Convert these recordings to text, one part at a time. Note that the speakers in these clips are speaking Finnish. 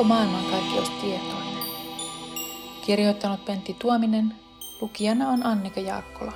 Onko maailmankaikkeus tietoinen? Kirjoittanut Pentti Tuominen, lukijana on Annika Jaakkola.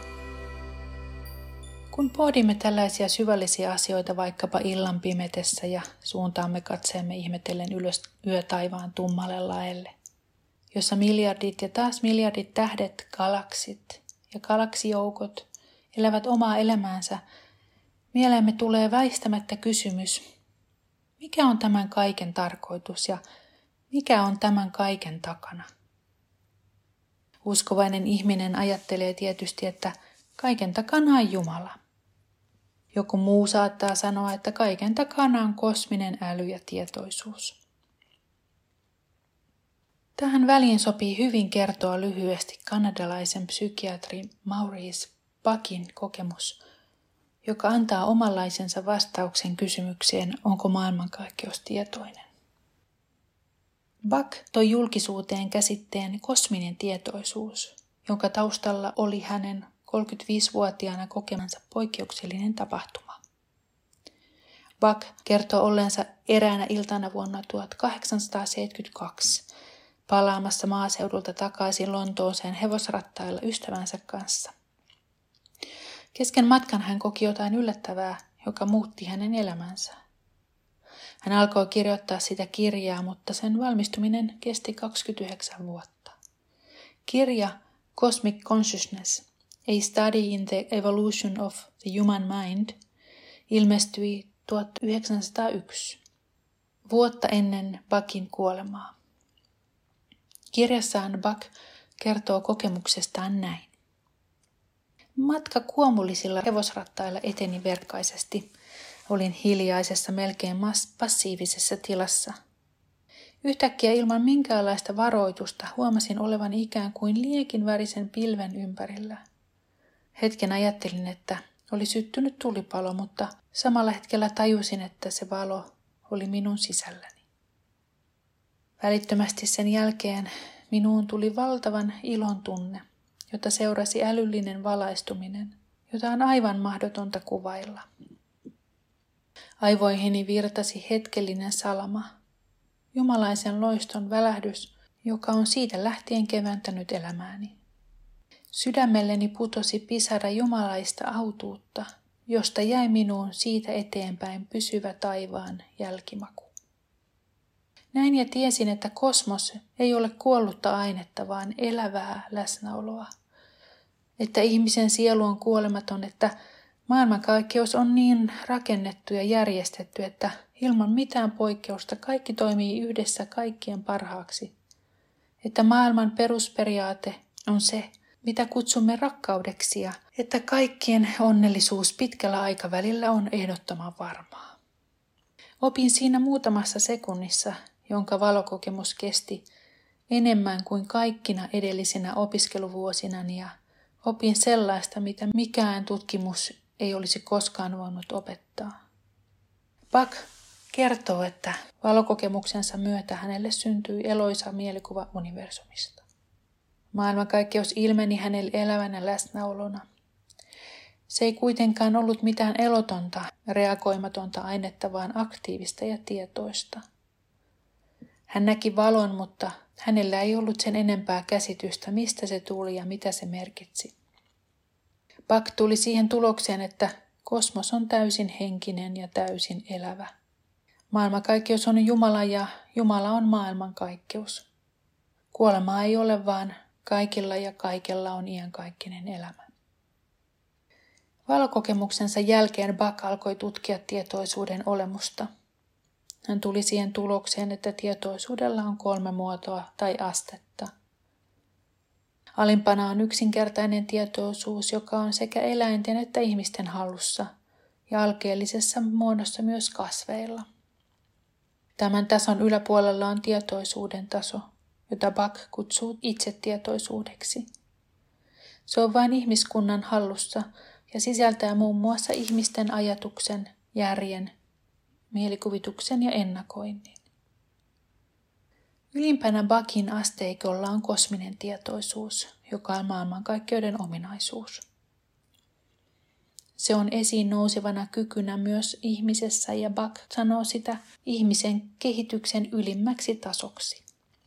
Kun pohdimme tällaisia syvällisiä asioita vaikkapa illan pimetessä ja suuntaamme katseemme ihmetellen ylös yötaivaan tummalle laelle, jossa miljardit ja taas miljardit tähdet, galaksit ja galaksijoukot elävät omaa elämäänsä, mieleemme tulee väistämättä kysymys, mikä on tämän kaiken tarkoitus ja mikä on tämän kaiken takana? Uskovainen ihminen ajattelee tietysti, että kaiken takana on Jumala. Joku muu saattaa sanoa, että kaiken takana on kosminen äly ja tietoisuus. Tähän väliin sopii hyvin kertoa lyhyesti kanadalaisen psykiatri Maurice Buckin kokemus, joka antaa omanlaisensa vastauksen kysymykseen, onko maailmankaikkeus tietoinen. Buck toi julkisuuteen käsitteen kosminen tietoisuus, jonka taustalla oli hänen 35-vuotiaana kokemansa poikkeuksellinen tapahtuma. Buck kertoo olleensa eräänä iltana vuonna 1872 palaamassa maaseudulta takaisin Lontooseen hevosrattailla ystävänsä kanssa. Kesken matkan hän koki jotain yllättävää, joka muutti hänen elämänsä. Hän alkoi kirjoittaa sitä kirjaa, mutta sen valmistuminen kesti 29 vuotta. Kirja Cosmic Consciousness, A Study in the Evolution of the Human Mind ilmestyi 1901, vuotta ennen Buckin kuolemaa. Kirjassaan Buck kertoo kokemuksestaan näin. Matka kuomullisilla hevosrattailla eteni verkkaisesti. Olin hiljaisessa, melkein passiivisessa tilassa. Yhtäkkiä ilman minkäänlaista varoitusta huomasin olevan ikään kuin liekinvärisen pilven ympärillä. Hetken ajattelin, että oli syttynyt tulipalo, mutta samalla hetkellä tajusin, että se valo oli minun sisälläni. Välittömästi sen jälkeen minuun tuli valtavan ilon tunne, jota seurasi älyllinen valaistuminen, jota on aivan mahdotonta kuvailla. Aivoihini virtasi hetkellinen salama, jumalaisen loiston välähdys, joka on siitä lähtien keventänyt elämääni. Sydämelleni putosi pisara jumalaista autuutta, josta jäi minuun siitä eteenpäin pysyvä taivaan jälkimaku. Näin ja tiesin, että kosmos ei ole kuollutta ainetta, vaan elävää läsnäoloa. Että ihmisen sielu on kuolematon, että maailmankaikkeus on niin rakennettu ja järjestetty, että ilman mitään poikkeusta kaikki toimii yhdessä kaikkien parhaaksi. Että maailman perusperiaate on se, mitä kutsumme rakkaudeksi, ja että kaikkien onnellisuus pitkällä aikavälillä on ehdottoman varmaa. Opin siinä muutamassa sekunnissa, jonka valokokemus kesti, enemmän kuin kaikkina edellisinä opiskeluvuosinani, ja opin sellaista, mitä mikään tutkimus ei olisi koskaan voinut opettaa. Buck kertoo, että valokokemuksensa myötä hänelle syntyi eloisa mielikuva universumista. Maailmankaikkeus ilmeni hänelle elävänä läsnäolona. Se ei kuitenkaan ollut mitään elotonta, reagoimatonta ainetta, vaan aktiivista ja tietoista. Hän näki valon, mutta hänellä ei ollut sen enempää käsitystä, mistä se tuli ja mitä se merkitsi. Buck tuli siihen tulokseen, että kosmos on täysin henkinen ja täysin elävä. Maailmankaikkeus on Jumala ja Jumala on maailmankaikkeus. Kuolemaa ei ole, vaan kaikilla ja kaikella on iankaikkinen elämä. Valokokemuksensa jälkeen Buck alkoi tutkia tietoisuuden olemusta. Hän tuli siihen tulokseen, että tietoisuudella on 3 muotoa tai astetta. Alimpana on yksinkertainen tietoisuus, joka on sekä eläinten että ihmisten hallussa ja alkeellisessa muodossa myös kasveilla. Tämän tason yläpuolella on tietoisuuden taso, jota Buck kutsuu itsetietoisuudeksi. Se on vain ihmiskunnan hallussa ja sisältää muun muassa ihmisten ajatuksen, järjen, mielikuvituksen ja ennakoinnin. Ylimpänä Buckin asteikolla on kosminen tietoisuus, joka on maailmankaikkeuden ominaisuus. Se on esiin nousevana kykynä myös ihmisessä ja Bach sanoo sitä ihmisen kehityksen ylimmäksi tasoksi.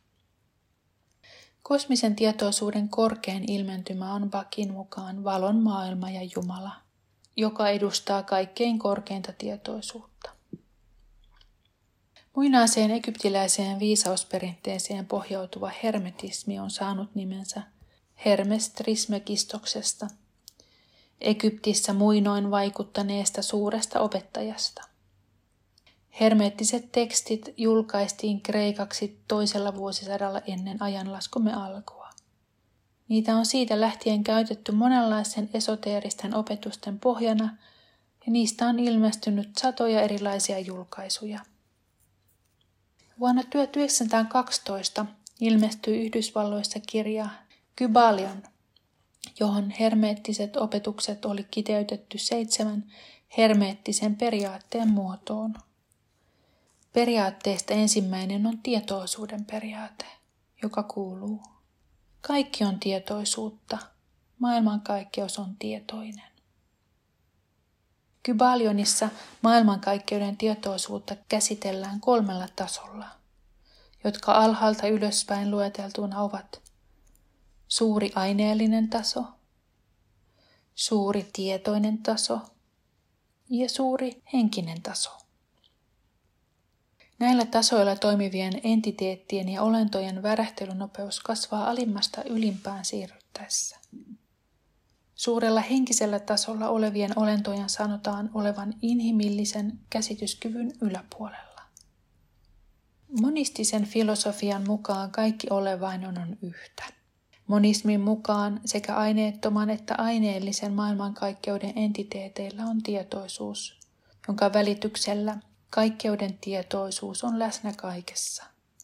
Kosmisen tietoisuuden korkein ilmentymä on Bachin mukaan valon maailma ja Jumala, joka edustaa kaikkein korkeinta tietoisuutta. Muinaiseen egyptiläiseen viisausperinteeseen pohjautuva hermetismi on saanut nimensä Hermes Trismegistoksesta, Egyptissä muinoin vaikuttaneesta suuresta opettajasta. Hermeettiset tekstit julkaistiin kreikaksi 2. vuosisadalla ennen ajanlaskumme alkua. Niitä on siitä lähtien käytetty monenlaisen esoteeristen opetusten pohjana ja niistä on ilmestynyt satoja erilaisia julkaisuja. Vuonna 1912 ilmestyi Yhdysvalloissa kirja Kybalion, johon hermeettiset opetukset oli kiteytetty 7 hermeettisen periaatteen muotoon. Periaatteista ensimmäinen on tietoisuuden periaate, joka kuuluu: kaikki on tietoisuutta, maailmankaikkeus on tietoinen. Kybalionissa maailmankaikkeuden tietoisuutta käsitellään 3 tasolla, jotka alhaalta ylöspäin lueteltuna ovat suuri aineellinen taso, suuri tietoinen taso ja suuri henkinen taso. Näillä tasoilla toimivien entiteettien ja olentojen värähtelynopeus kasvaa alimmasta ylimpään siirryttäessä. Suurella henkisellä tasolla olevien olentojen sanotaan olevan inhimillisen käsityskyvyn yläpuolella. Monistisen filosofian mukaan kaikki olevainen on yhtä. Monismin mukaan sekä aineettoman että aineellisen maailmankaikkeuden entiteeteillä on tietoisuus, jonka välityksellä kaikkeuden tietoisuus on läsnä kaikessa.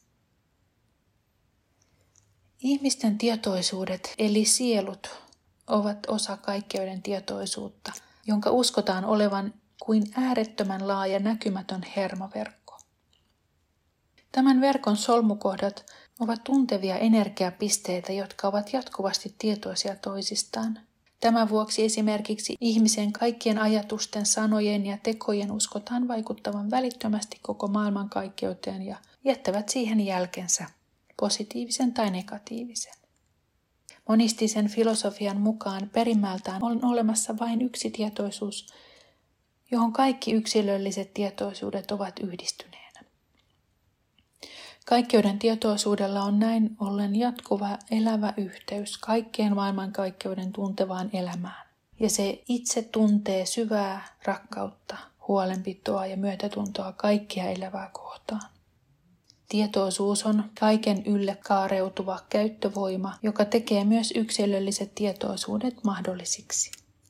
Ihmisten tietoisuudet eli sielut ovat osa kaikkeuden tietoisuutta, jonka uskotaan olevan kuin äärettömän laaja näkymätön hermoverkko. Tämän verkon solmukohdat ovat tuntevia energiapisteitä, jotka ovat jatkuvasti tietoisia toisistaan. Tämän vuoksi esimerkiksi ihmisen kaikkien ajatusten, sanojen ja tekojen uskotaan vaikuttavan välittömästi koko maailmankaikkeuteen ja jättävät siihen jälkensä, positiivisen tai negatiivisen. Monistisen filosofian mukaan perimmältään on olemassa vain yksi tietoisuus, johon kaikki yksilölliset tietoisuudet ovat yhdistyneenä. Kaikkeuden tietoisuudella on näin ollen jatkuva elävä yhteys kaikkeen maailmankaikkeuden tuntevaan elämään. Ja se itse tuntee syvää rakkautta, huolenpitoa ja myötätuntoa kaikkia elävää kohtaan. Tietoisuus on kaiken ylle kaareutuva käyttövoima, joka tekee myös yksilölliset tietoisuudet mahdollisiksi.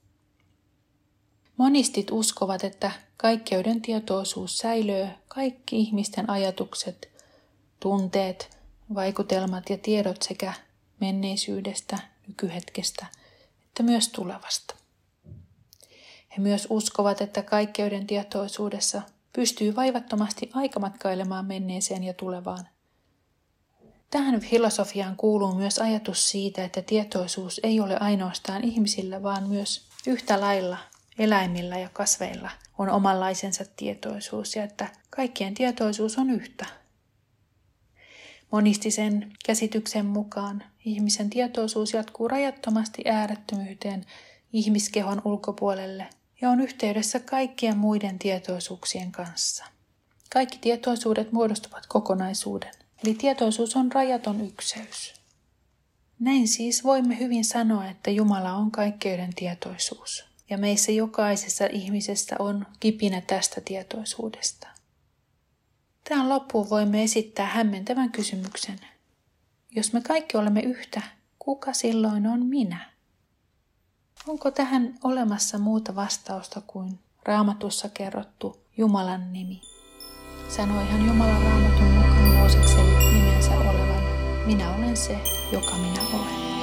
Monistit uskovat, että kaikkeuden tietoisuus säilöö kaikki ihmisten ajatukset, tunteet, vaikutelmat ja tiedot sekä menneisyydestä, nykyhetkestä että myös tulevasta. He myös uskovat, että kaikkeuden tietoisuudessa pystyy vaivattomasti aikamatkailemaan menneeseen ja tulevaan. Tähän filosofiaan kuuluu myös ajatus siitä, että tietoisuus ei ole ainoastaan ihmisillä, vaan myös yhtä lailla eläimillä ja kasveilla on omanlaisensa tietoisuus ja että kaikkien tietoisuus on yhtä. Monistisen käsityksen mukaan ihmisen tietoisuus jatkuu rajattomasti äärettömyyteen ihmiskehon ulkopuolelle ja on yhteydessä kaikkien muiden tietoisuuksien kanssa. Kaikki tietoisuudet muodostavat kokonaisuuden, eli tietoisuus on rajaton ykseys. Näin siis voimme hyvin sanoa, että Jumala on kaikkeuden tietoisuus, ja meissä jokaisessa ihmisessä on kipinä tästä tietoisuudesta. Tähän loppuun voimme esittää hämmentävän kysymyksen. Jos me kaikki olemme yhtä, kuka silloin on minä? Onko tähän olemassa muuta vastausta kuin Raamatussa kerrottu Jumalan nimi? Sanoihan Jumalan Raamatun mukaan Moosekselle nimensä olevan: minä olen se, joka minä olen.